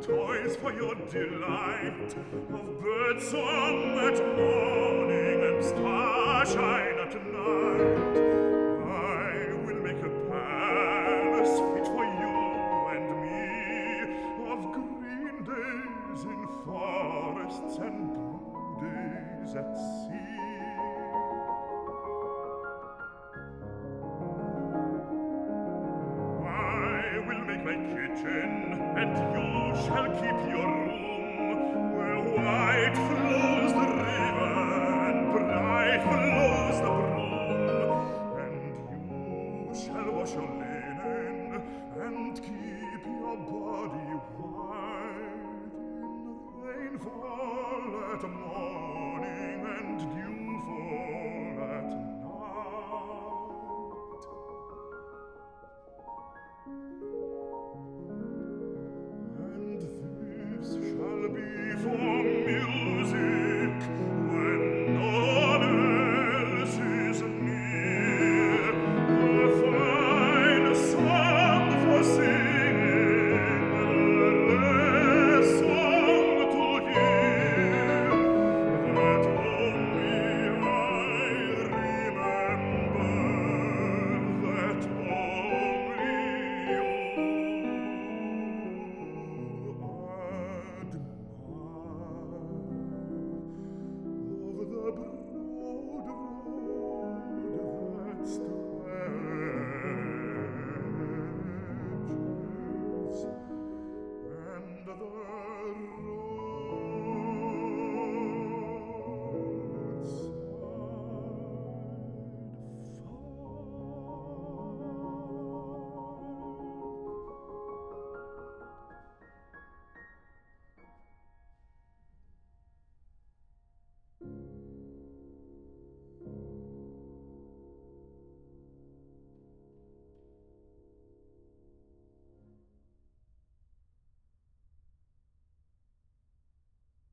toys for your delight, of birdsong at morning and starshine at night. I will make a palace fit for you and me, of green days in forests and blue days at sea. I will make my kitchen, and you shall keep your room, where white